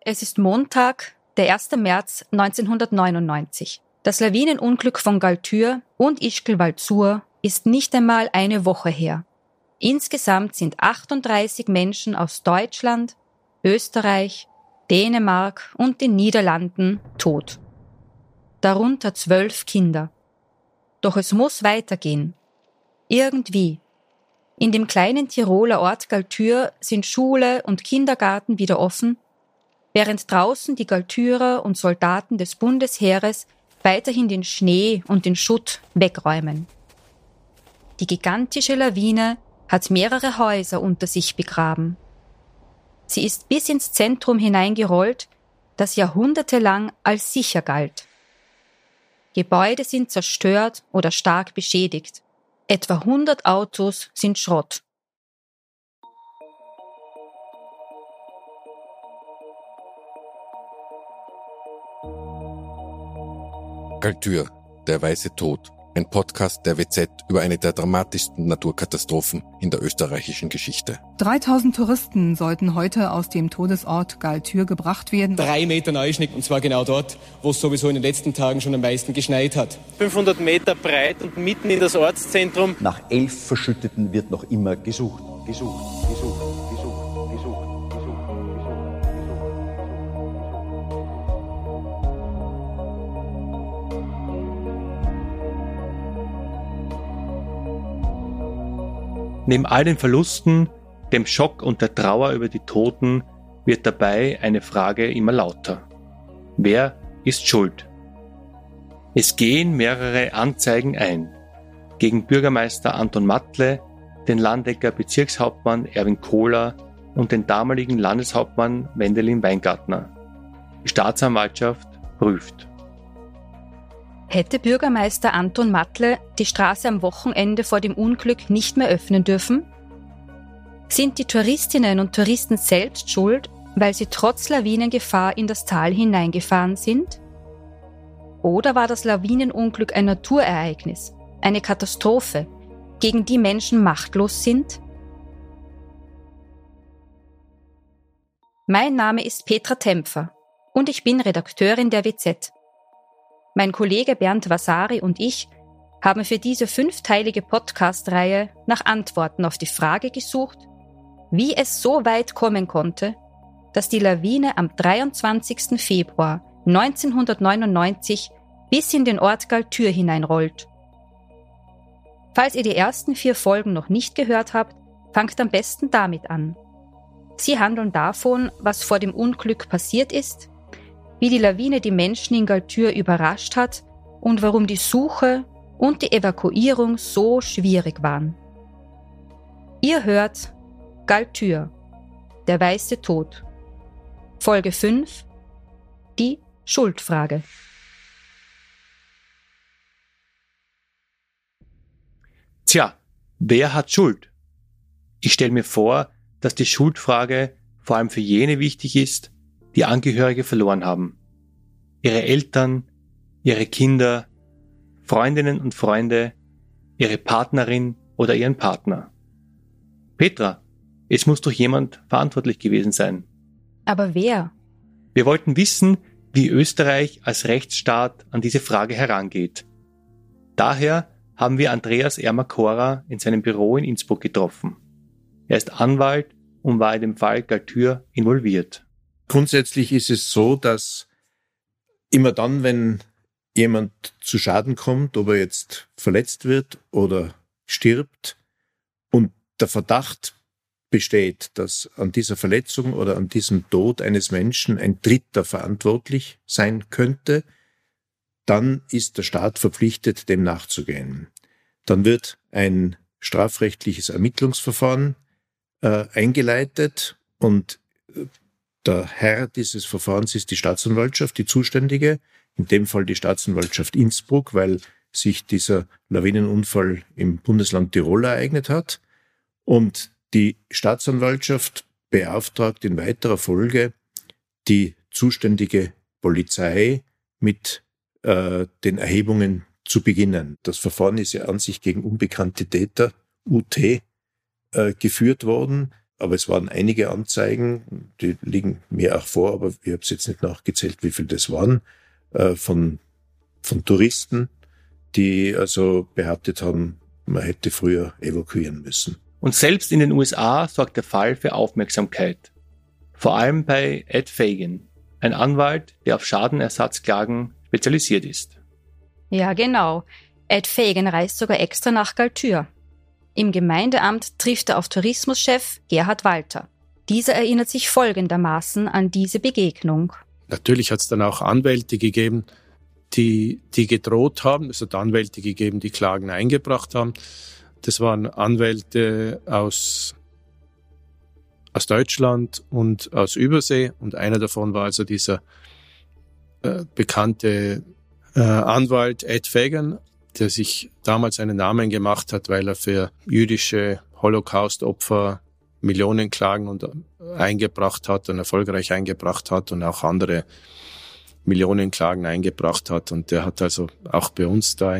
Es ist Montag, der 1. März 1999. Das Lawinenunglück von Galtür und Ischgl-Waldsur ist nicht einmal eine Woche her. Insgesamt sind 38 Menschen aus Deutschland, Österreich, Dänemark und den Niederlanden tot. Darunter 12 Kinder. Doch es muss weitergehen. Irgendwie. In dem kleinen Tiroler Ort Galtür sind Schule und Kindergarten wieder offen, während draußen die Galtürer und Soldaten des Bundesheeres weiterhin den Schnee und den Schutt wegräumen. Die gigantische Lawine hat mehrere Häuser unter sich begraben. Sie ist bis ins Zentrum hineingerollt, das jahrhundertelang als sicher galt. Gebäude sind zerstört oder stark beschädigt. Etwa 100 Autos sind Schrott. Galtür, der weiße Tod. Ein Podcast der WZ über eine der dramatischsten Naturkatastrophen in der österreichischen Geschichte. 3000 Touristen sollten heute aus dem Todesort Galtür gebracht werden. 3 Meter Neuschnitt, und zwar genau dort, wo es sowieso in den letzten Tagen schon am meisten geschneit hat. 500 Meter breit und mitten in das Ortszentrum. Nach 11 Verschütteten wird noch immer gesucht. Neben all den Verlusten, dem Schock und der Trauer über die Toten wird dabei eine Frage immer lauter. Wer ist schuld? Es gehen mehrere Anzeigen ein. Gegen Bürgermeister Anton Matle, den Landecker Bezirkshauptmann Erwin Kohler und den damaligen Landeshauptmann Wendelin Weingartner. Die Staatsanwaltschaft prüft. Hätte Bürgermeister Anton Matle die Straße am Wochenende vor dem Unglück nicht mehr öffnen dürfen? Sind die Touristinnen und Touristen selbst schuld, weil sie trotz Lawinengefahr in das Tal hineingefahren sind? Oder war das Lawinenunglück ein Naturereignis, eine Katastrophe, gegen die Menschen machtlos sind? Mein Name ist Petra Tempfer und ich bin Redakteurin der WZ. Mein Kollege Bernd Vasari und ich haben für diese 5-teilige Podcast-Reihe nach Antworten auf die Frage gesucht, wie es so weit kommen konnte, dass die Lawine am 23. Februar 1999 bis in den Ort Galtür hineinrollt. Falls ihr die ersten 4 Folgen noch nicht gehört habt, fangt am besten damit an. Sie handeln davon, was vor dem Unglück passiert ist, wie die Lawine die Menschen in Galtür überrascht hat und warum die Suche und die Evakuierung so schwierig waren. Ihr hört Galtür, der weiße Tod. Folge 5, die Schuldfrage. Tja, wer hat Schuld? Ich stelle mir vor, dass die Schuldfrage vor allem für jene wichtig ist, die Angehörige verloren haben. Ihre Eltern, ihre Kinder, Freundinnen und Freunde, ihre Partnerin oder ihren Partner. Petra, es muss doch jemand verantwortlich gewesen sein. Aber wer? Wir wollten wissen, wie Österreich als Rechtsstaat an diese Frage herangeht. Daher haben wir Andreas Ermakora in seinem Büro in Innsbruck getroffen. Er ist Anwalt und war in dem Fall Galtür involviert. Grundsätzlich ist es so, dass immer dann, wenn jemand zu Schaden kommt, ob er jetzt verletzt wird oder stirbt und der Verdacht besteht, dass an dieser Verletzung oder an diesem Tod eines Menschen ein Dritter verantwortlich sein könnte, dann ist der Staat verpflichtet, dem nachzugehen. Dann wird ein strafrechtliches Ermittlungsverfahren eingeleitet und der Herr dieses Verfahrens ist die Staatsanwaltschaft, die zuständige, in dem Fall die Staatsanwaltschaft Innsbruck, weil sich dieser Lawinenunfall im Bundesland Tirol ereignet hat. Und die Staatsanwaltschaft beauftragt in weiterer Folge die zuständige Polizei mit den Erhebungen zu beginnen. Das Verfahren ist ja an sich gegen unbekannte Täter, UT, geführt worden. aber es waren einige Anzeigen, die liegen mir auch vor, aber ich habe es jetzt nicht nachgezählt, wie viel das waren, von Touristen, die also behauptet haben, man hätte früher evakuieren müssen. Und selbst in den USA sorgt der Fall für Aufmerksamkeit. Vor allem bei Ed Fagan, ein Anwalt, der auf Schadenersatzklagen spezialisiert ist. Ja, genau. Ed Fagan reist sogar extra nach Galtür. Im Gemeindeamt trifft er auf Tourismuschef Gerhard Walter. Dieser erinnert sich folgendermaßen an diese Begegnung. Natürlich hat es dann auch Anwälte gegeben, die gedroht haben. Es hat Anwälte gegeben, die Klagen eingebracht haben. Das waren Anwälte aus Deutschland und aus Übersee. Und einer davon war also dieser bekannte Anwalt Ed Fagan, der sich damals einen Namen gemacht hat, weil er für jüdische Holocaust-Opfer Millionenklagen eingebracht hat und erfolgreich eingebracht hat und auch andere Millionenklagen eingebracht hat. Und der hat also auch bei uns da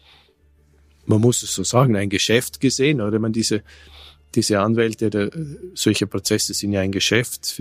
man muss es so sagen, ein Geschäft gesehen. Oder man diese Anwälte, solche Prozesse sind ja ein Geschäft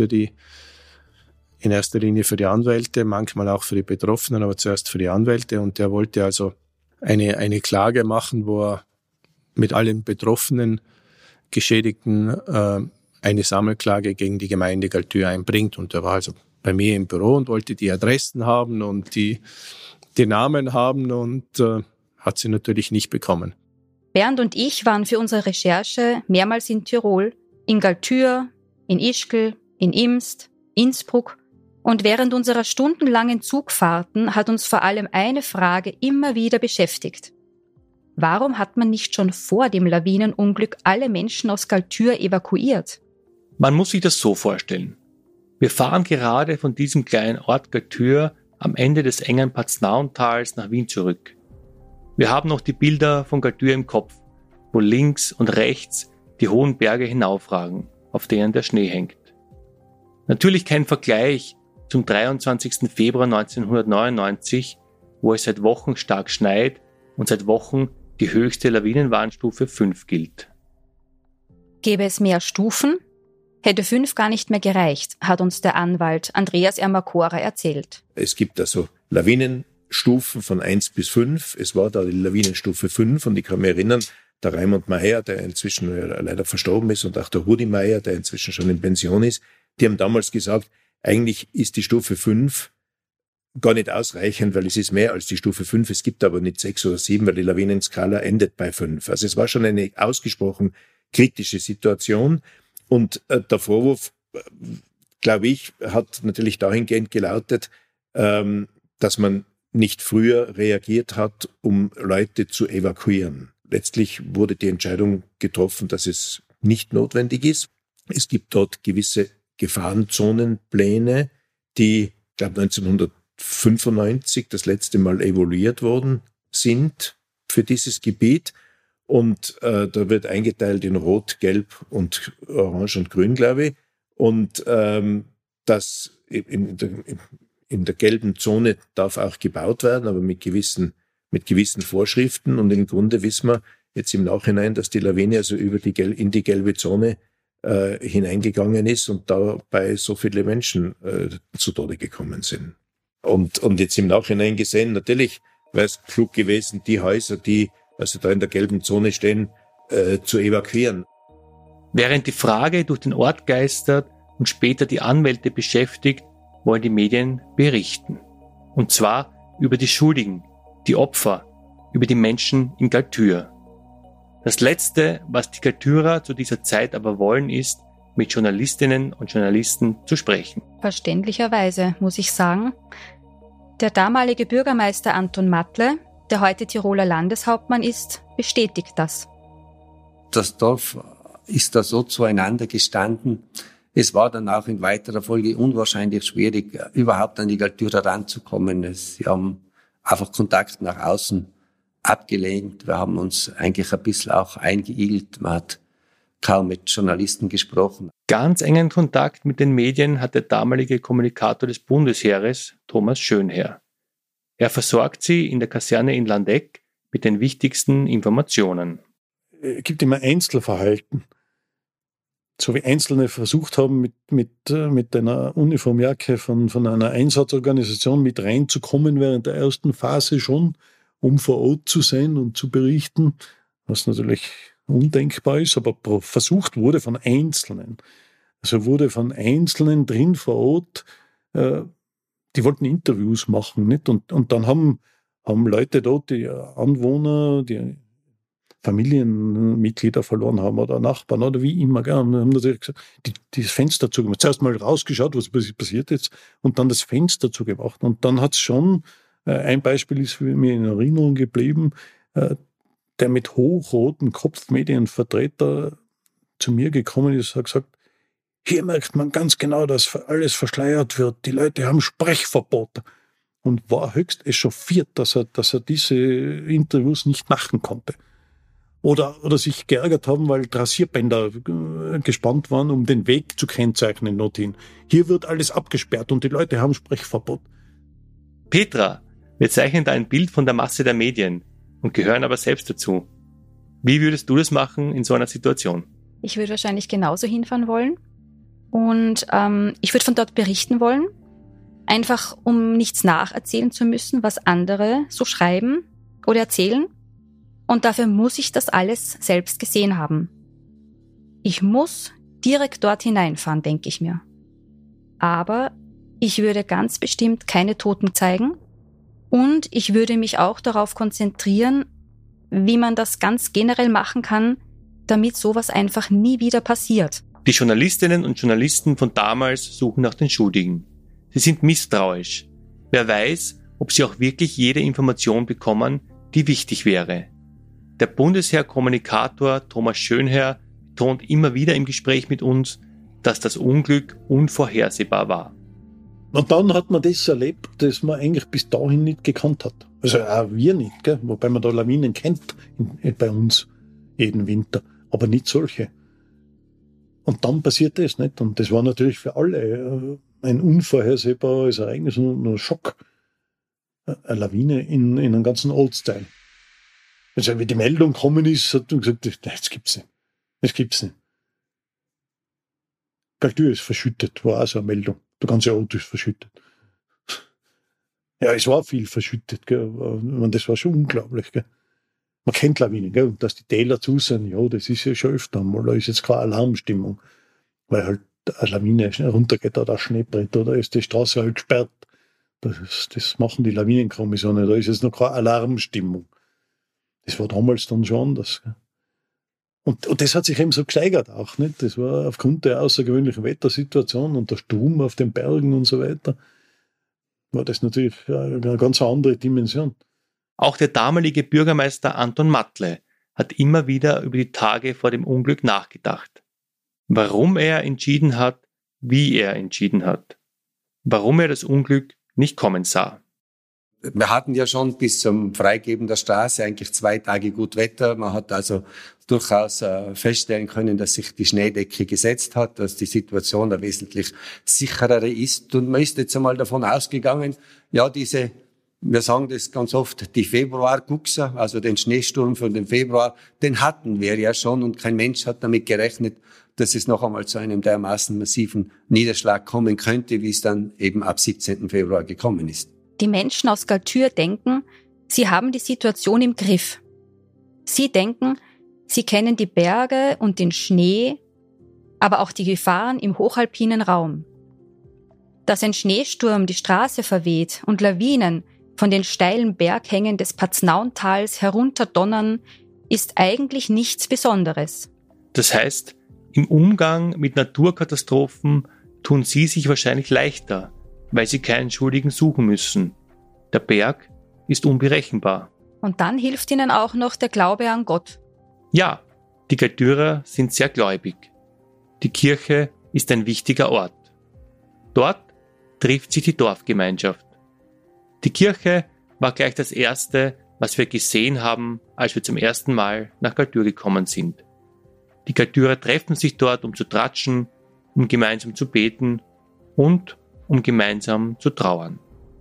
in erster Linie für die Anwälte, manchmal auch für die Betroffenen, aber zuerst für die Anwälte. Und der wollte also eine Klage machen, wo er mit allen betroffenen Geschädigten eine Sammelklage gegen die Gemeinde Galtür einbringt. Und er war also bei mir im Büro und wollte die Adressen haben und die Namen haben und hat sie natürlich nicht bekommen. Bernd und ich waren für unsere Recherche mehrmals in Tirol, in Galtür, in Ischgl, in Imst, Innsbruck. Und während unserer stundenlangen Zugfahrten hat uns vor allem eine Frage immer wieder beschäftigt. Warum hat man nicht schon vor dem Lawinenunglück alle Menschen aus Galtür evakuiert? Man muss sich das so vorstellen. Wir fahren gerade von diesem kleinen Ort Galtür am Ende des engen Paznaun-Tals nach Wien zurück. Wir haben noch die Bilder von Galtür im Kopf, wo links und rechts die hohen Berge hinaufragen, auf denen der Schnee hängt. Natürlich kein Vergleich zum 23. Februar 1999, wo es seit Wochen stark schneit und seit Wochen die höchste Lawinenwarnstufe 5 gilt. Gäbe es mehr Stufen? Hätte 5 gar nicht mehr gereicht, hat uns der Anwalt Andreas Ermakora erzählt. Es gibt also Lawinenstufen von 1 bis 5. Es war da die Lawinenstufe 5 und ich kann mich erinnern, der Raimund Meyer, der inzwischen leider verstorben ist, und auch der Rudi Meyer, der inzwischen schon in Pension ist, die haben damals gesagt, eigentlich ist die Stufe 5 gar nicht ausreichend, weil es ist mehr als die Stufe 5. Es gibt aber nicht 6 oder 7, weil die Lawinenskala endet bei 5. Also es war schon eine ausgesprochen kritische Situation. Und der Vorwurf, glaube ich, hat natürlich dahingehend gelautet, dass man nicht früher reagiert hat, um Leute zu evakuieren. Letztlich wurde die Entscheidung getroffen, dass es nicht notwendig ist. Es gibt dort gewisse Gefahrenzonenpläne, die, ich glaube, 1995 das letzte Mal evaluiert worden sind für dieses Gebiet. Und da wird eingeteilt in Rot, Gelb und Orange und Grün, glaube ich. Und das in der gelben Zone darf auch gebaut werden, aber mit gewissen Vorschriften. Und im Grunde wissen wir jetzt im Nachhinein, dass die Lawine also in die gelbe Zone hineingegangen ist und dabei so viele Menschen zu Tode gekommen sind. Und jetzt im Nachhinein gesehen, natürlich wäre es klug gewesen, die Häuser, die also da in der gelben Zone stehen, zu evakuieren. Während die Frage durch den Ort geistert und später die Anwälte beschäftigt, wollen die Medien berichten. Und zwar über die Schuldigen, die Opfer, über die Menschen in Galtür. Das Letzte, was die Galtürer zu dieser Zeit aber wollen, ist, mit Journalistinnen und Journalisten zu sprechen. Verständlicherweise, muss ich sagen. Der damalige Bürgermeister Anton Matle, der heute Tiroler Landeshauptmann ist, bestätigt das. Das Dorf ist da so zueinander gestanden. Es war dann auch in weiterer Folge unwahrscheinlich schwierig, überhaupt an die Galtürer ranzukommen. Sie haben einfach Kontakt nach außen abgelehnt. Wir haben uns eigentlich ein bisschen auch eingeigelt. Man hat kaum mit Journalisten gesprochen. Ganz engen Kontakt mit den Medien hat der damalige Kommunikator des Bundesheeres, Thomas Schönherr. Er versorgt sie in der Kaserne in Landeck mit den wichtigsten Informationen. Es gibt immer Einzelverhalten, so wie Einzelne versucht haben, mit einer Uniformjacke von einer Einsatzorganisation mit reinzukommen während der ersten Phase schon, um vor Ort zu sein und zu berichten, was natürlich undenkbar ist, aber versucht wurde von Einzelnen. Also wurde von Einzelnen drin vor Ort, die wollten Interviews machen, nicht? Und dann haben Leute dort, die Anwohner, die Familienmitglieder verloren haben oder Nachbarn oder wie immer, gell, haben natürlich gesagt, das Fenster zugemacht. Zuerst mal rausgeschaut, was passiert jetzt, und dann das Fenster zugemacht. Und dann hat es schon, ein Beispiel ist mir in Erinnerung geblieben, der mit hochrotem Kopfmedienvertreter zu mir gekommen ist, hat gesagt, hier merkt man ganz genau, dass alles verschleiert wird. Die Leute haben Sprechverbot. Und war höchst echauffiert, dass er diese Interviews nicht machen konnte. Oder sich geärgert haben, weil Rasierbänder gespannt waren, um den Weg zu kennzeichnen dorthin. Hier wird alles abgesperrt und die Leute haben Sprechverbot. Petra, wir zeichnen da ein Bild von der Masse der Medien und gehören aber selbst dazu. Wie würdest du das machen in so einer Situation? Ich würde wahrscheinlich genauso hinfahren wollen und ich würde von dort berichten wollen, einfach um nichts nacherzählen zu müssen, was andere so schreiben oder erzählen. Und dafür muss ich das alles selbst gesehen haben. Ich muss direkt dort hineinfahren, denke ich mir. Aber ich würde ganz bestimmt keine Toten zeigen und ich würde mich auch darauf konzentrieren, wie man das ganz generell machen kann, damit sowas einfach nie wieder passiert. Die Journalistinnen und Journalisten von damals suchen nach den Schuldigen. Sie sind misstrauisch. Wer weiß, ob sie auch wirklich jede Information bekommen, die wichtig wäre. Der Bundesheer-Kommunikator Thomas Schönherr betont immer wieder im Gespräch mit uns, dass das Unglück unvorhersehbar war. Und dann hat man das erlebt, das man eigentlich bis dahin nicht gekannt hat. Also auch wir nicht, gell? Wobei man da Lawinen kennt bei uns jeden Winter, aber nicht solche. Und dann passiert das nicht. Und das war natürlich für alle ein unvorhersehbares Ereignis und ein Schock. Eine Lawine in einem ganzen Ortsteil. Also wie die Meldung gekommen ist, hat man gesagt, das gibt's nicht. Das gibt's nicht. Galtür ist verschüttet, war auch so eine Meldung. Der ganze Ort ist verschüttet. Ja, es war viel verschüttet, gell. Das war schon unglaublich, gell. Man kennt Lawinen, gell. Und dass die Täler zu sind, ja, das ist ja schon öfter einmal. Da ist jetzt keine Alarmstimmung. Weil halt eine Lawine runtergeht oder ein Schneebrett oder ist die Straße halt gesperrt. Das machen die Lawinenkommissionen. Da ist jetzt noch keine Alarmstimmung. Das war damals dann schon anders. Und das hat sich eben so gesteigert auch, nicht? Das war aufgrund der außergewöhnlichen Wettersituation und der Sturm auf den Bergen und so weiter, war das natürlich eine ganz andere Dimension. Auch der damalige Bürgermeister Anton Matle hat immer wieder über die Tage vor dem Unglück nachgedacht. Warum er entschieden hat, wie er entschieden hat. Warum er das Unglück nicht kommen sah. Wir hatten ja schon bis zum Freigeben der Straße eigentlich 2 Tage gut Wetter. Man hat also durchaus feststellen können, dass sich die Schneedecke gesetzt hat, dass die Situation eine wesentlich sicherere ist. Und man ist jetzt einmal davon ausgegangen, ja, wir sagen das ganz oft, die Februarguxer, also den Schneesturm von dem Februar, den hatten wir ja schon und kein Mensch hat damit gerechnet, dass es noch einmal zu einem dermaßen massiven Niederschlag kommen könnte, wie es dann eben ab 17. Februar gekommen ist. Die Menschen aus Galtür denken, sie haben die Situation im Griff. Sie denken, sie kennen die Berge und den Schnee, aber auch die Gefahren im hochalpinen Raum. Dass ein Schneesturm die Straße verweht und Lawinen von den steilen Berghängen des Paznauntals herunterdonnern, ist eigentlich nichts Besonderes. Das heißt, im Umgang mit Naturkatastrophen tun sie sich wahrscheinlich leichter, weil sie keinen Schuldigen suchen müssen. Der Berg ist unberechenbar. Und dann hilft ihnen auch noch der Glaube an Gott. Ja, die Galtürer sind sehr gläubig. Die Kirche ist ein wichtiger Ort. Dort trifft sich die Dorfgemeinschaft. Die Kirche war gleich das Erste, was wir gesehen haben, als wir zum ersten Mal nach Galtür gekommen sind. Die Galtürer treffen sich dort, um zu tratschen, um gemeinsam zu beten und um gemeinsam zu trauern.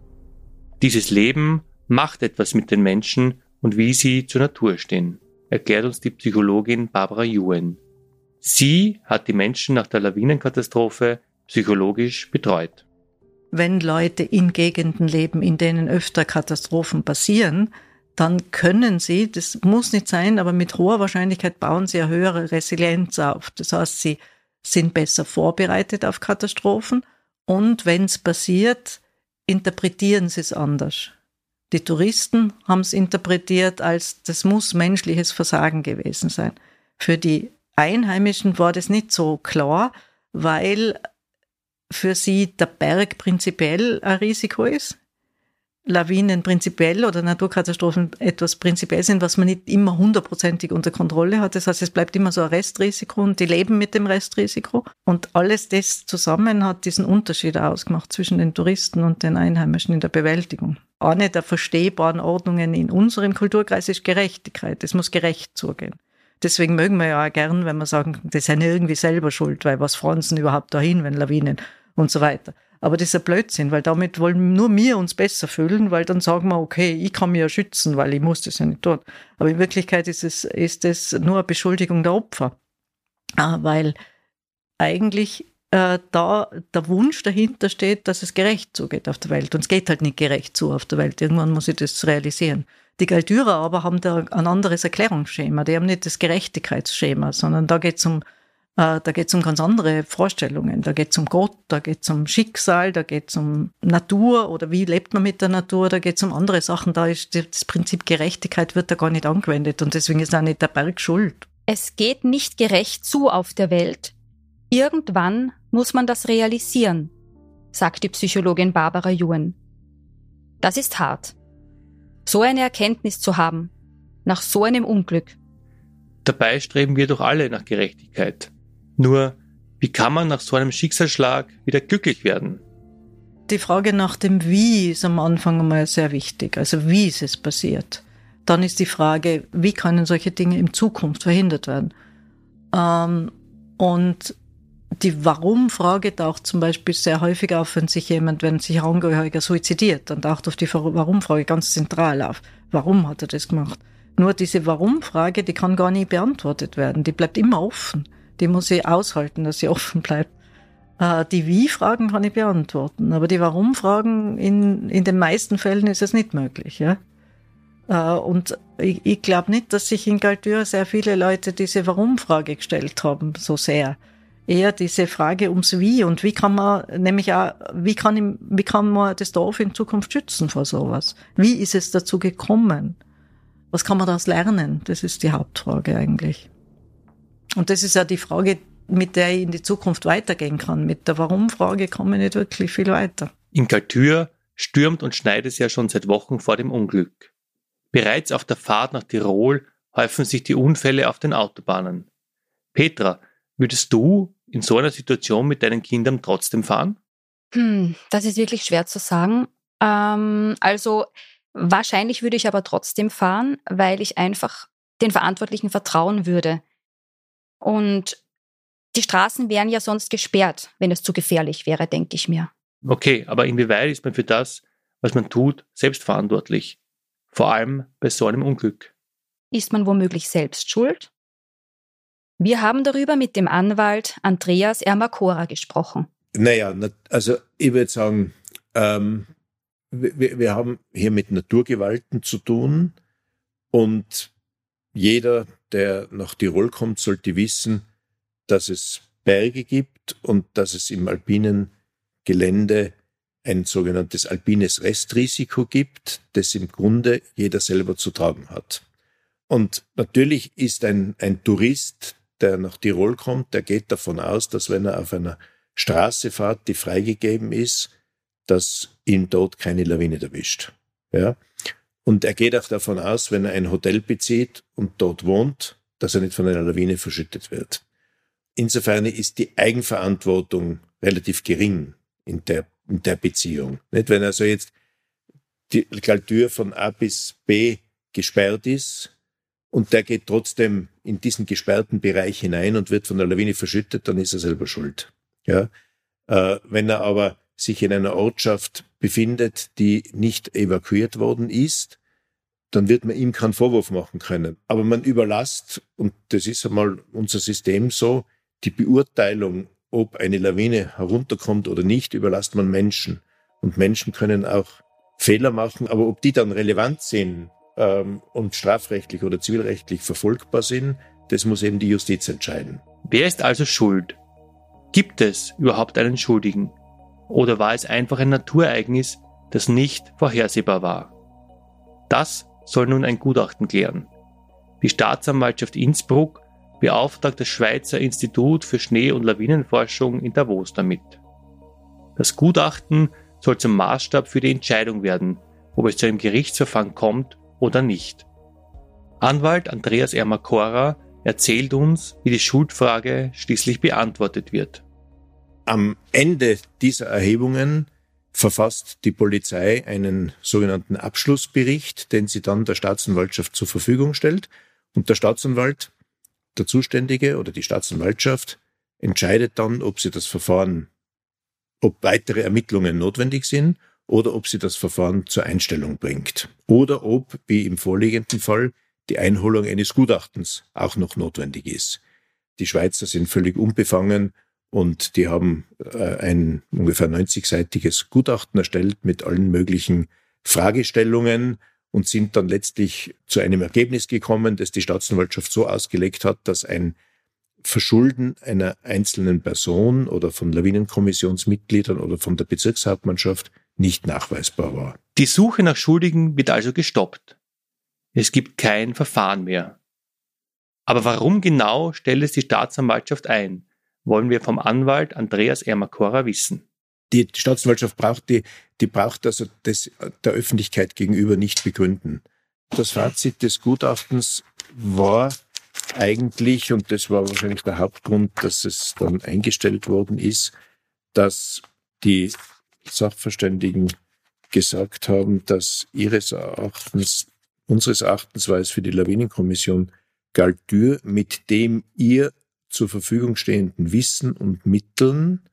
Dieses Leben macht etwas mit den Menschen und wie sie zur Natur stehen, erklärt uns die Psychologin Barbara Yuen. Sie hat die Menschen nach der Lawinenkatastrophe psychologisch betreut. Wenn Leute in Gegenden leben, in denen öfter Katastrophen passieren, dann können sie, das muss nicht sein, aber mit hoher Wahrscheinlichkeit bauen sie eine höhere Resilienz auf. Das heißt, sie sind besser vorbereitet auf Katastrophen und wenn es passiert, interpretieren sie es anders. Die Touristen haben es interpretiert als, das muss menschliches Versagen gewesen sein. Für die Einheimischen war das nicht so klar, weil für sie der Berg prinzipiell ein Risiko ist, Lawinen prinzipiell oder Naturkatastrophen etwas prinzipiell sind, was man nicht immer 100%ig unter Kontrolle hat. Das heißt, es bleibt immer so ein Restrisiko und die leben mit dem Restrisiko. Und alles das zusammen hat diesen Unterschied ausgemacht zwischen den Touristen und den Einheimischen in der Bewältigung. Eine der verstehbaren Ordnungen in unserem Kulturkreis ist Gerechtigkeit. Es muss gerecht zugehen. Deswegen mögen wir ja auch gern, wenn wir sagen, die sind irgendwie selber schuld, weil was fahren sie überhaupt dahin, wenn Lawinen und so weiter. Aber das ist ein Blödsinn, weil damit wollen nur wir uns besser fühlen, weil dann sagen wir, okay, ich kann mich ja schützen, weil ich muss das ja nicht tun. Aber in Wirklichkeit ist es nur eine Beschuldigung der Opfer. Weil eigentlich da der Wunsch dahinter steht, dass es gerecht zugeht auf der Welt. Und es geht halt nicht gerecht zu auf der Welt. Irgendwann muss ich das realisieren. Die Galtyrer aber haben da ein anderes Erklärungsschema. Die haben nicht das Gerechtigkeitsschema, sondern da geht es um ganz andere Vorstellungen. Da geht es um Gott, da geht es um Schicksal, da geht es um Natur oder wie lebt man mit der Natur, da geht es um andere Sachen. Da ist das Prinzip Gerechtigkeit wird da gar nicht angewendet und deswegen ist auch nicht der Berg schuld. Es geht nicht gerecht zu auf der Welt. Irgendwann muss man das realisieren, sagt die Psychologin Barbara Juhen. Das ist hart. So eine Erkenntnis zu haben, nach so einem Unglück. Dabei streben wir doch alle nach Gerechtigkeit. Nur, wie kann man nach so einem Schicksalsschlag wieder glücklich werden? Die Frage nach dem Wie ist am Anfang einmal sehr wichtig. Also wie ist es passiert? Dann ist die Frage, wie können solche Dinge in Zukunft verhindert werden? Und die Warum-Frage taucht zum Beispiel sehr häufig auf, wenn sich ein Angehöriger suizidiert, dann taucht auf die Warum-Frage ganz zentral auf. Warum hat er das gemacht? Nur diese Warum-Frage, die kann gar nicht beantwortet werden. Die bleibt immer offen. Die muss ich aushalten, dass sie offen bleibt. Die Wie-Fragen kann ich beantworten, aber die Warum-Fragen, in den meisten Fällen ist es nicht möglich. Ja? Und ich glaube nicht, dass sich in Galtyr sehr viele Leute diese Warum-Frage gestellt haben, so sehr. Eher diese Frage ums Wie und wie kann man, nämlich auch, wie kann man das Dorf in Zukunft schützen vor sowas? Wie ist es dazu gekommen? Was kann man daraus lernen? Das ist die Hauptfrage eigentlich. Und das ist ja die Frage, mit der ich in die Zukunft weitergehen kann. Mit der Warum-Frage komme ich nicht wirklich viel weiter. In Galtyr stürmt und schneit es ja schon seit Wochen vor dem Unglück. Bereits auf der Fahrt nach Tirol häufen sich die Unfälle auf den Autobahnen. Petra, würdest du in so einer Situation mit deinen Kindern trotzdem fahren? Das ist wirklich schwer zu sagen. Also wahrscheinlich würde ich aber trotzdem fahren, weil ich einfach den Verantwortlichen vertrauen würde. Und die Straßen wären ja sonst gesperrt, wenn es zu gefährlich wäre, denke ich mir. Okay, aber inwieweit ist man für das, was man tut, selbst verantwortlich? Vor allem bei so einem Unglück. Ist man womöglich selbst schuld? Wir haben darüber mit dem Anwalt Andreas Ermakora gesprochen. Naja, also ich würde sagen, wir haben hier mit Naturgewalten zu tun und jeder, der nach Tirol kommt, sollte wissen, dass es Berge gibt und dass es im alpinen Gelände ein sogenanntes alpines Restrisiko gibt, das im Grunde jeder selber zu tragen hat. Und natürlich ist ein Tourist, der nach Tirol kommt, der geht davon aus, dass wenn er auf einer Straße fährt, die freigegeben ist, dass ihn dort keine Lawine erwischt. Ja? Und er geht auch davon aus, wenn er ein Hotel bezieht und dort wohnt, dass er nicht von einer Lawine verschüttet wird. Insofern ist die Eigenverantwortung relativ gering in der Beziehung. Nicht? Wenn also jetzt die Galtyr von A bis B gesperrt ist und der geht trotzdem in diesen gesperrten Bereich hinein und wird von der Lawine verschüttet, dann ist er selber schuld. Ja? Wenn er aber sich in einer Ortschaft befindet, die nicht evakuiert worden ist, dann wird man ihm keinen Vorwurf machen können. Aber man überlässt, und das ist einmal unser System so, die Beurteilung, ob eine Lawine herunterkommt oder nicht, überlässt man Menschen. Und Menschen können auch Fehler machen, aber ob die dann relevant sind und strafrechtlich oder zivilrechtlich verfolgbar sind, das muss eben die Justiz entscheiden. Wer ist also schuld? Gibt es überhaupt einen Schuldigen? Oder war es einfach ein Naturereignis, das nicht vorhersehbar war? Das soll nun ein Gutachten klären. Die Staatsanwaltschaft Innsbruck beauftragt das Schweizer Institut für Schnee- und Lawinenforschung in Davos damit. Das Gutachten soll zum Maßstab für die Entscheidung werden, ob es zu einem Gerichtsverfahren kommt oder nicht. Anwalt Andreas Ermakora erzählt uns, wie die Schuldfrage schließlich beantwortet wird. Am Ende dieser Erhebungen verfasst die Polizei einen sogenannten Abschlussbericht, den sie dann der Staatsanwaltschaft zur Verfügung stellt. Und der Staatsanwalt, der Zuständige oder die Staatsanwaltschaft entscheidet dann, ob weitere Ermittlungen notwendig sind oder ob sie das Verfahren zur Einstellung bringt. Oder ob, wie im vorliegenden Fall, die Einholung eines Gutachtens auch noch notwendig ist. Die Schweizer sind völlig unbefangen und die haben ein ungefähr 90-seitiges Gutachten erstellt mit allen möglichen Fragestellungen und sind dann letztlich zu einem Ergebnis gekommen, das die Staatsanwaltschaft so ausgelegt hat, dass ein Verschulden einer einzelnen Person oder von Lawinenkommissionsmitgliedern oder von der Bezirkshauptmannschaft nicht nachweisbar war. Die Suche nach Schuldigen wird also gestoppt. Es gibt kein Verfahren mehr. Aber warum genau stellt es die Staatsanwaltschaft ein, wollen wir vom Anwalt Andreas Ermakora wissen. Die Staatsanwaltschaft braucht also das der Öffentlichkeit gegenüber nicht begründen. Das Fazit des Gutachtens war eigentlich, und das war wahrscheinlich der Hauptgrund, dass es dann eingestellt worden ist, dass die Sachverständigen gesagt haben, dass unseres Erachtens war es für die Lawinenkommission Galtür mit dem ihr zur Verfügung stehenden Wissen und Mitteln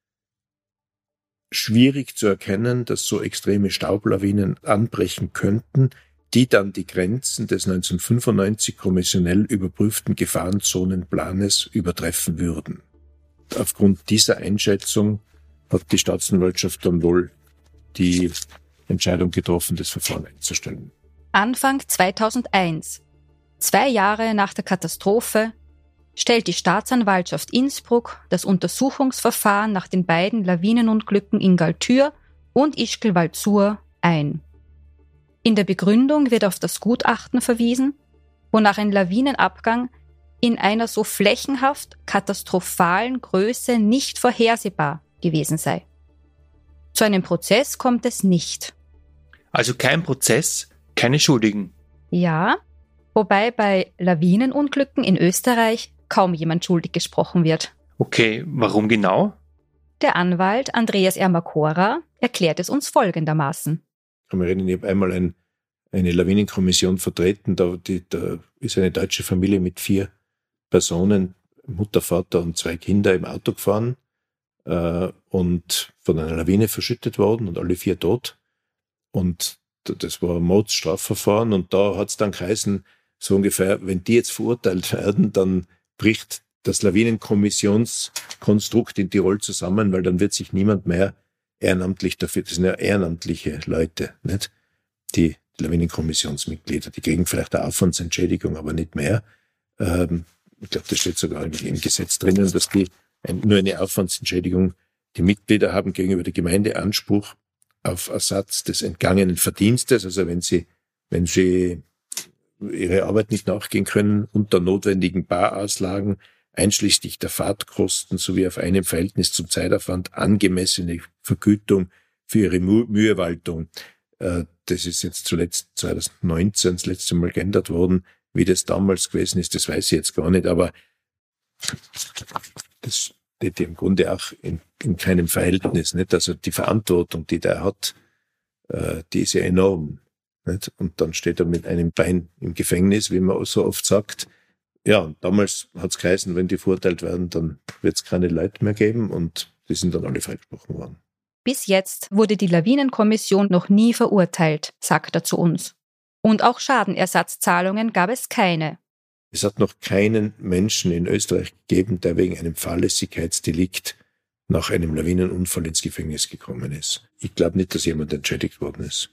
schwierig zu erkennen, dass so extreme Staublawinen anbrechen könnten, die dann die Grenzen des 1995 kommissionell überprüften Gefahrenzonenplanes übertreffen würden. Aufgrund dieser Einschätzung hat die Staatsanwaltschaft dann wohl die Entscheidung getroffen, das Verfahren einzustellen. Anfang 2001, 2 Jahre nach der Katastrophe, stellt die Staatsanwaltschaft Innsbruck das Untersuchungsverfahren nach den beiden Lawinenunglücken in Galtür und Ischgl-Waldsur ein. In der Begründung wird auf das Gutachten verwiesen, wonach ein Lawinenabgang in einer so flächenhaft katastrophalen Größe nicht vorhersehbar gewesen sei. Zu einem Prozess kommt es nicht. Also kein Prozess, keine Schuldigen. Ja, wobei bei Lawinenunglücken in Österreich kaum jemand schuldig gesprochen wird. Okay, warum genau? Der Anwalt Andreas Ermakora erklärt es uns folgendermaßen. Ich habe einmal eine Lawinenkommission vertreten, da ist eine deutsche Familie mit 4 Personen, Mutter, Vater und 2 Kinder im Auto gefahren und von einer Lawine verschüttet worden und alle 4 tot. Und das war ein Mordsstrafverfahren und da hat es dann geheißen, so ungefähr, wenn die jetzt verurteilt werden, dann bricht das Lawinenkommissionskonstrukt in Tirol zusammen, weil dann wird sich niemand mehr ehrenamtlich dafür, das sind ja ehrenamtliche Leute, nicht? Die Lawinenkommissionsmitglieder, die kriegen vielleicht eine Aufwandsentschädigung, aber nicht mehr. Ich glaube, das steht sogar im Gesetz drinnen, dass die nur eine Aufwandsentschädigung, die Mitglieder haben gegenüber der Gemeinde Anspruch auf Ersatz des entgangenen Verdienstes, also wenn sie ihre Arbeit nicht nachgehen können, unter notwendigen Barauslagen, einschließlich der Fahrtkosten sowie auf einem Verhältnis zum Zeitaufwand angemessene Vergütung für ihre Mühewaltung. Das ist jetzt zuletzt 2019 das letzte Mal geändert worden. Wie das damals gewesen ist, das weiß ich jetzt gar nicht, aber das steht im Grunde auch in keinem Verhältnis, nicht? Also die Verantwortung, die der hat, die ist ja enorm, nicht? Und dann steht er mit einem Bein im Gefängnis, wie man so oft sagt. Ja, und damals hat es geheißen, wenn die verurteilt werden, dann wird es keine Leute mehr geben und die sind dann alle freigesprochen worden. Bis jetzt wurde die Lawinenkommission noch nie verurteilt, sagt er zu uns. Und auch Schadenersatzzahlungen gab es keine. Es hat noch keinen Menschen in Österreich gegeben, der wegen einem Fahrlässigkeitsdelikt nach einem Lawinenunfall ins Gefängnis gekommen ist. Ich glaube nicht, dass jemand entschädigt worden ist.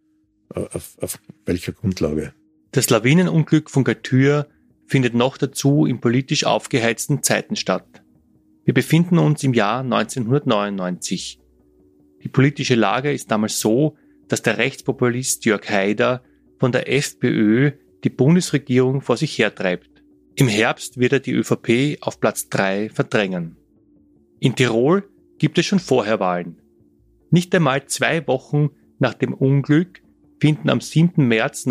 Auf welcher Grundlage? Das Lawinenunglück von Galtür findet noch dazu in politisch aufgeheizten Zeiten statt. Wir befinden uns im Jahr 1999. Die politische Lage ist damals so, dass der Rechtspopulist Jörg Haider von der FPÖ die Bundesregierung vor sich hertreibt. Im Herbst wird er die ÖVP auf Platz 3 verdrängen. In Tirol gibt es schon vorher Wahlen. Nicht einmal 2 Wochen nach dem Unglück finden am 7. März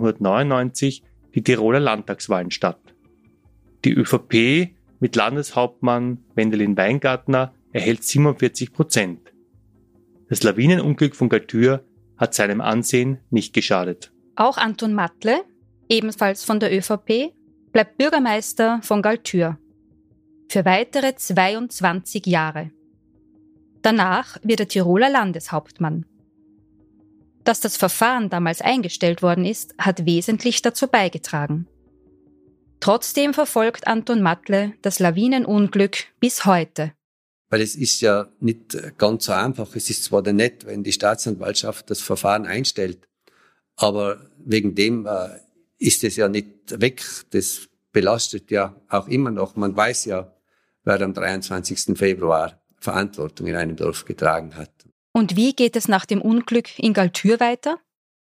1999 die Tiroler Landtagswahlen statt. Die ÖVP mit Landeshauptmann Wendelin Weingartner erhält 47%. Das Lawinenunglück von Galtür hat seinem Ansehen nicht geschadet. Auch Anton Matle, ebenfalls von der ÖVP, bleibt Bürgermeister von Galtür. Für weitere 22 Jahre. Danach wird er Tiroler Landeshauptmann. Dass das Verfahren damals eingestellt worden ist, hat wesentlich dazu beigetragen. Trotzdem verfolgt Anton Matle das Lawinenunglück bis heute. Weil es ist ja nicht ganz so einfach. Es ist zwar dann nett, wenn die Staatsanwaltschaft das Verfahren einstellt, aber wegen dem ist es ja nicht weg. Das belastet ja auch immer noch. Man weiß ja, wer am 23. Februar Verantwortung in einem Dorf getragen hat. Und wie geht es nach dem Unglück in Galtür weiter?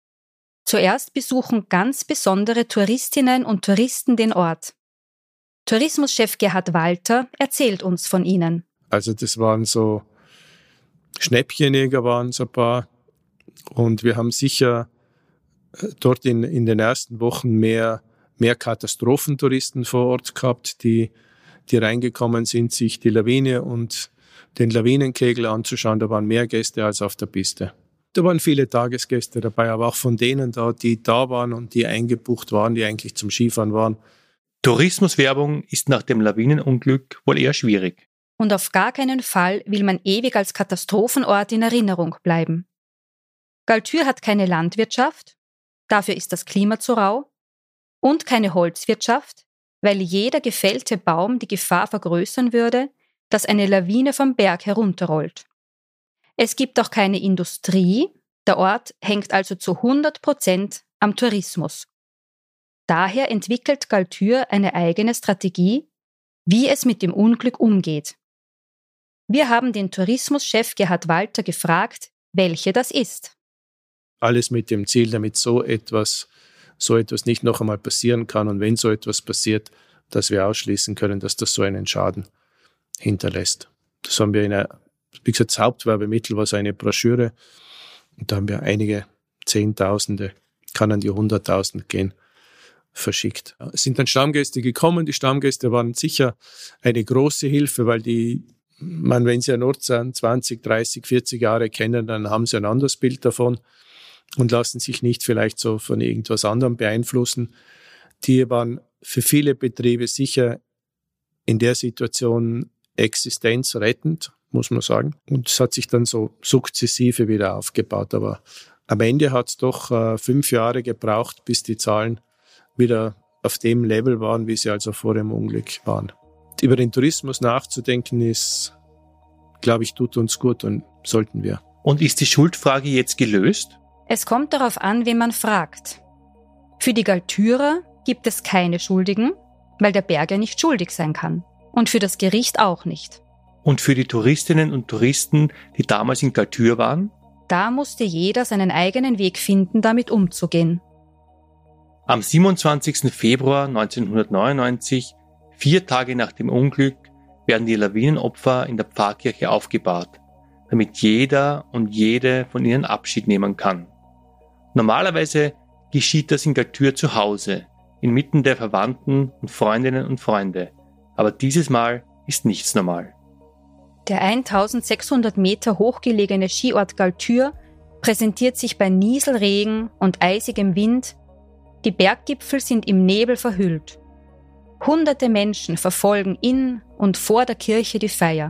Zuerst besuchen ganz besondere Touristinnen und Touristen den Ort. Tourismuschef Gerhard Walter erzählt uns von ihnen. Also das waren so Schnäppchenjäger, waren so ein paar. Und wir haben sicher dort in den ersten Wochen mehr Katastrophentouristen vor Ort gehabt, die reingekommen sind, sich die Lawine und den Lawinenkegel anzuschauen. Da waren mehr Gäste als auf der Piste. Da waren viele Tagesgäste dabei, aber auch von denen da, die da waren und die eingebucht waren, die eigentlich zum Skifahren waren. Tourismuswerbung ist nach dem Lawinenunglück wohl eher schwierig. Und auf gar keinen Fall will man ewig als Katastrophenort in Erinnerung bleiben. Galtür hat keine Landwirtschaft, dafür ist das Klima zu rau, und keine Holzwirtschaft, weil jeder gefällte Baum die Gefahr vergrößern würde, dass eine Lawine vom Berg herunterrollt. Es gibt auch keine Industrie, der Ort hängt also zu 100% am Tourismus. Daher entwickelt Galtür eine eigene Strategie, wie es mit dem Unglück umgeht. Wir haben den Tourismuschef Gerhard Walter gefragt, welche das ist. Alles mit dem Ziel, damit so etwas nicht noch einmal passieren kann und wenn so etwas passiert, dass wir ausschließen können, dass das so einen Schaden hinterlässt. Das haben wir wie gesagt, das Hauptwerbemittel war so eine Broschüre und da haben wir einige Zehntausende, kann an die 100.000 gehen, verschickt. Es sind dann Stammgäste gekommen, die Stammgäste waren sicher eine große Hilfe, weil wenn sie einen Ort 20, 30, 40 Jahre kennen, dann haben sie ein anderes Bild davon und lassen sich nicht vielleicht so von irgendwas anderem beeinflussen. Die waren für viele Betriebe sicher in der Situation existenzrettend, muss man sagen. Und es hat sich dann so sukzessive wieder aufgebaut. Aber am Ende hat es doch 5 Jahre gebraucht, bis die Zahlen wieder auf dem Level waren, wie sie also vor dem Unglück waren. Über den Tourismus nachzudenken ist, glaube ich, tut uns gut und sollten wir. Und ist die Schuldfrage jetzt gelöst? Es kommt darauf an, wen man fragt. Für die Galtürer gibt es keine Schuldigen, weil der Berg ja nicht schuldig sein kann. Und für das Gericht auch nicht. Und für die Touristinnen und Touristen, die damals in Galtür waren? Da musste jeder seinen eigenen Weg finden, damit umzugehen. Am 27. Februar 1999, 4 Tage nach dem Unglück, werden die Lawinenopfer in der Pfarrkirche aufgebahrt, damit jeder und jede von ihnen Abschied nehmen kann. Normalerweise geschieht das in Galtür zu Hause, inmitten der Verwandten und Freundinnen und Freunde. Aber dieses Mal ist nichts normal. Der 1600 Meter hochgelegene Skiort Galtür präsentiert sich bei Nieselregen und eisigem Wind. Die Berggipfel sind im Nebel verhüllt. Hunderte Menschen verfolgen in und vor der Kirche die Feier.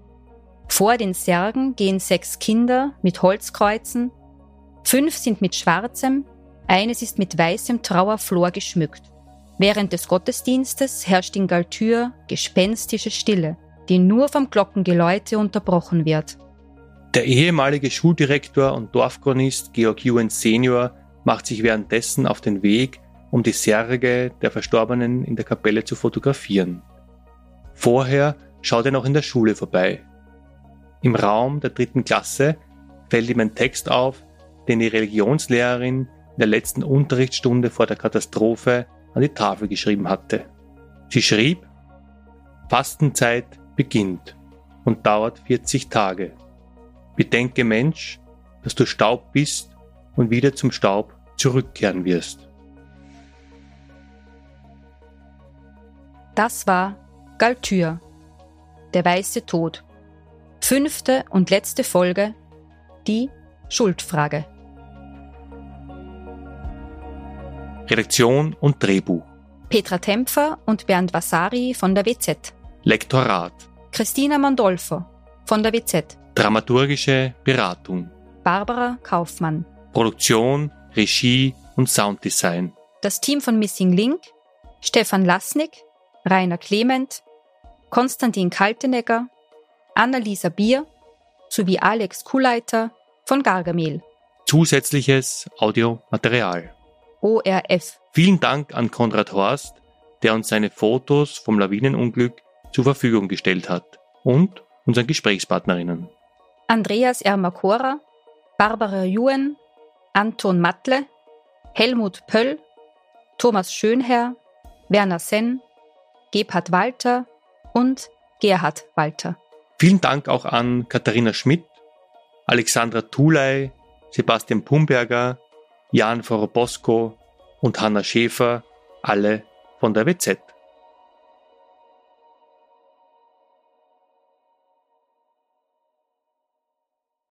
Vor den Särgen gehen 6 Kinder mit Holzkreuzen, 5 sind mit schwarzem, eines ist mit weißem Trauerflor geschmückt. Während des Gottesdienstes herrscht in Galtür gespenstische Stille, die nur vom Glockengeläute unterbrochen wird. Der ehemalige Schuldirektor und Dorfchronist Georg Juhn Senior macht sich währenddessen auf den Weg, um die Särge der Verstorbenen in der Kapelle zu fotografieren. Vorher schaut er noch in der Schule vorbei. Im Raum der 3. Klasse fällt ihm ein Text auf, den die Religionslehrerin in der letzten Unterrichtsstunde vor der Katastrophe an die Tafel geschrieben hatte. Sie schrieb: Fastenzeit beginnt und dauert 40 Tage. Bedenke, Mensch, dass du Staub bist und wieder zum Staub zurückkehren wirst. Das war Galtür, der weiße Tod. 5. und letzte Folge, die Schuldfrage. Redaktion und Drehbuch: Petra Tempfer und Bernd Vasari von der WZ. Lektorat: Christina Mandolfo von der WZ. Dramaturgische Beratung: Barbara Kaufmann. Produktion, Regie und Sounddesign: Das Team von Missing Link: Stefan Lasnik, Rainer Clement, Konstantin Kaltenegger, Annalisa Bier sowie Alex Kuhleiter von Gargamel. Zusätzliches Audiomaterial: ORF. Vielen Dank an Konrad Horst, der uns seine Fotos vom Lawinenunglück zur Verfügung gestellt hat, und unseren Gesprächspartnerinnen: Andreas Ermakora, Barbara Juhen, Anton Mattle, Helmut Pöll, Thomas Schönherr, Werner Senn, Gebhard Walter und Gerhard Walter. Vielen Dank auch an Katharina Schmidt, Alexandra Thuley, Sebastian Pumberger, Jan Vorobosco und Hanna Schäfer, alle von der WZ.